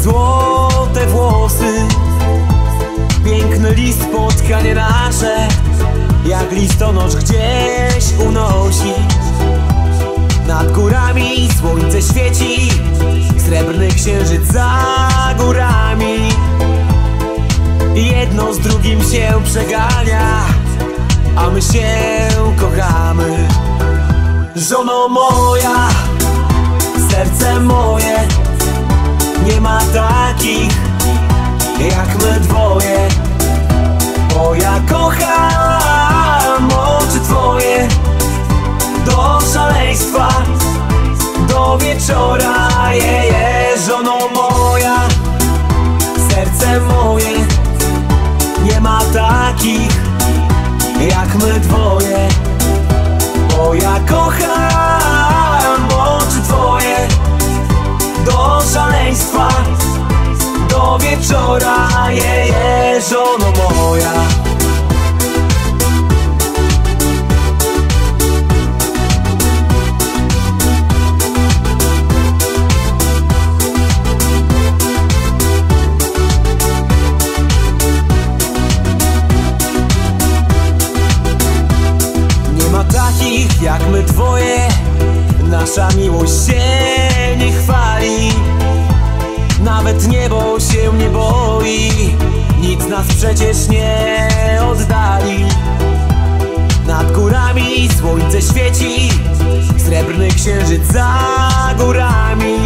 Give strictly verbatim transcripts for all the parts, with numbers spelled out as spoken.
złote włosy, piękny list, spotkanie nasze, jak listonosz gdzieś unosi. Nad górami słońce świeci, srebrny księżyc za górami. Jedno z drugim się przegania, a my się kochamy. Żono moja, serce moje, nie ma takich jak my dwoje. Bo ja kocham oczy twoje do szaleństwa, do wieczora. Je, je, żono moja, serce moje, nie ma takich jak my dwoje. Bo ja kocham oczy twoje do szaleństwa, do wieczora. Je, je, żono moja. Takich jak my dwoje, nasza miłość się nie chwali. Nawet niebo się nie boi, nic nas przecież nie oddali. Nad górami słońce świeci, srebrny księżyc za górami.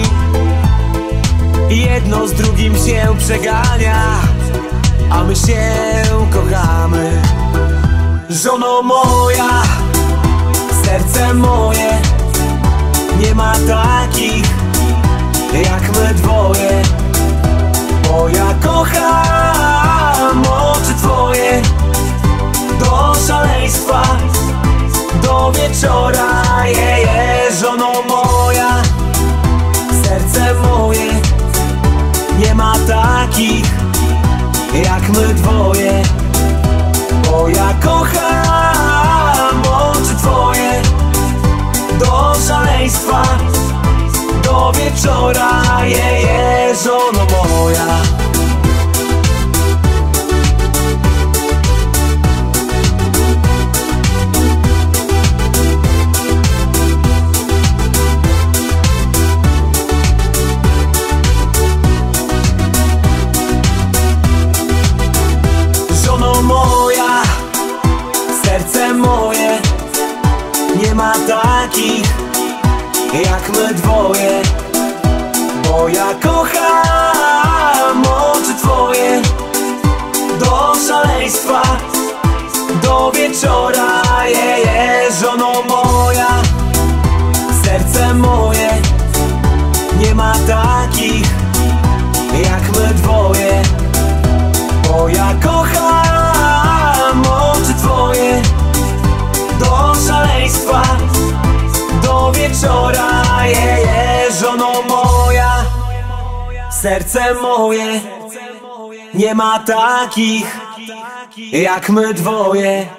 Jedno z drugim się przegania, a my się kochamy. Żono moja, serce moje, nie ma takich jak my dwoje. Bo ja kocham oczy twoje do szaleństwa, do wieczora. Je, je, żono moja, serce moje, nie ma takich jak my dwoje. Bo ja kocham oczy twoje do szaleństwa, do wieczora. Je, je, żono moja. Żono moja, serce moje, nie ma takich jak my dwoje. Bo ja kocham oczy twoje do szaleństwa, do wieczora. Je, je, żono moja, serce moje, nie ma takich jak my dwoje. Bo ja kocham oczy twoje do szaleństwa, do wieczora. Je, je, żono moja, serce moje, nie ma takich jak my dwoje.